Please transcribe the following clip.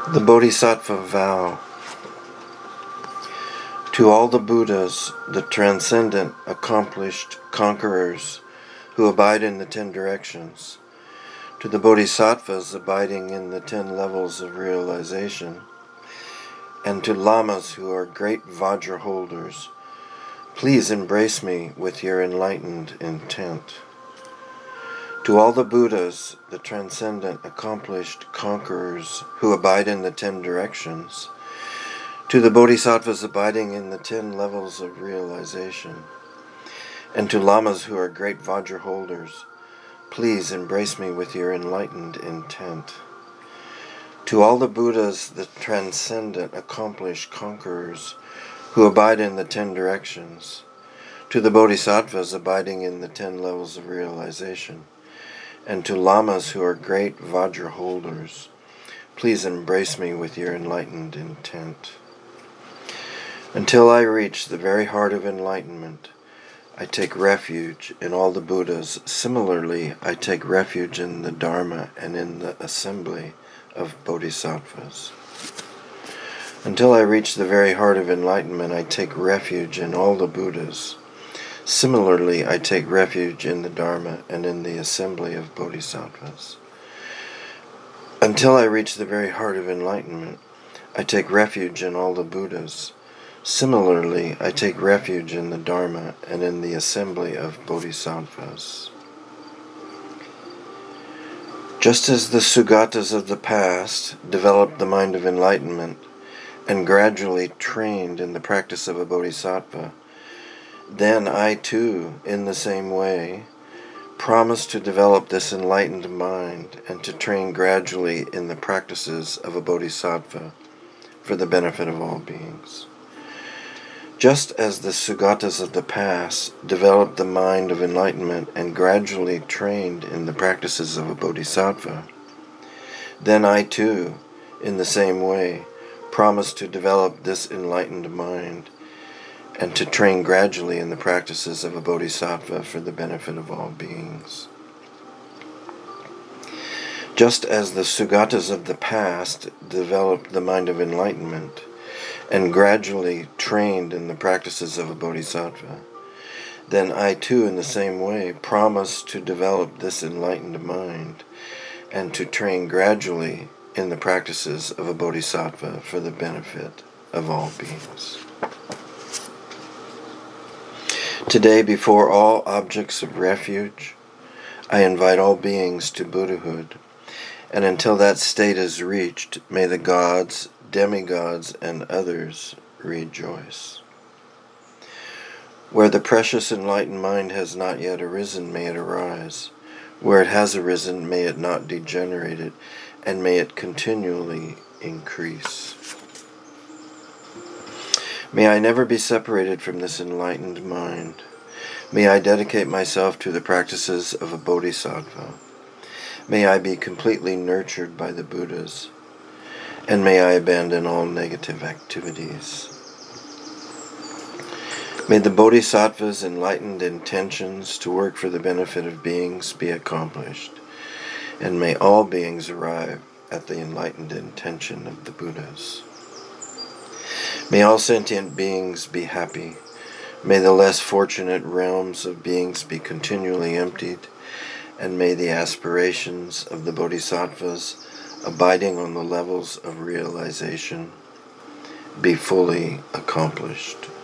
The Bodhisattva Vow. To all the Buddhas, the transcendent, accomplished conquerors who abide in the 10 directions, to the Bodhisattvas abiding in the 10 levels of realization, and to Lamas who are great Vajra holders, please embrace me with your enlightened intent. To all the Buddhas, the transcendent, accomplished conquerors who abide in the 10 directions, to the Bodhisattvas abiding in the 10 levels of realization, and to Lamas who are great Vajra holders, please embrace me with your enlightened intent. To all the Buddhas, the transcendent, accomplished conquerors who abide in the 10 directions, to the Bodhisattvas abiding in the 10 levels of realization, and to Lamas who are great Vajra holders, please embrace me with your enlightened intent. Until I reach the very heart of enlightenment, I take refuge in all the Buddhas. Similarly, I take refuge in the Dharma and in the assembly of Bodhisattvas. Until I reach the very heart of enlightenment, I take refuge in all the Buddhas. Similarly, I take refuge in the Dharma and in the assembly of Bodhisattvas. Until I reach the very heart of enlightenment, I take refuge in all the Buddhas. Similarly, I take refuge in the Dharma and in the assembly of Bodhisattvas. Just as the Sugatas of the past developed the mind of enlightenment and gradually trained in the practice of a Bodhisattva, then I too, in the same way, promise to develop this enlightened mind and to train gradually in the practices of a Bodhisattva for the benefit of all beings. Just as the Sugatas of the past developed the mind of enlightenment and gradually trained in the practices of a Bodhisattva, then I too, in the same way, promise to develop this enlightened mind and to train gradually in the practices of a Bodhisattva for the benefit of all beings. Just as the Sugatas of the past developed the mind of enlightenment and gradually trained in the practices of a Bodhisattva, then I too, in the same way, promise to develop this enlightened mind and to train gradually in the practices of a Bodhisattva for the benefit of all beings. Today, before all objects of refuge, I invite all beings to Buddhahood, and until that state is reached, may the gods, demigods, and others rejoice. Where the precious enlightened mind has not yet arisen, may it arise. Where it has arisen, may it not degenerate it, and may it continually increase. May I never be separated from this enlightened mind. May I dedicate myself to the practices of a Bodhisattva. May I be completely nurtured by the Buddhas. And may I abandon all negative activities. May the Bodhisattva's enlightened intentions to work for the benefit of beings be accomplished. And may all beings arrive at the enlightened intention of the Buddhas. May all sentient beings be happy. May the less fortunate realms of beings be continually emptied, and may the aspirations of the Bodhisattvas abiding on the levels of realization be fully accomplished.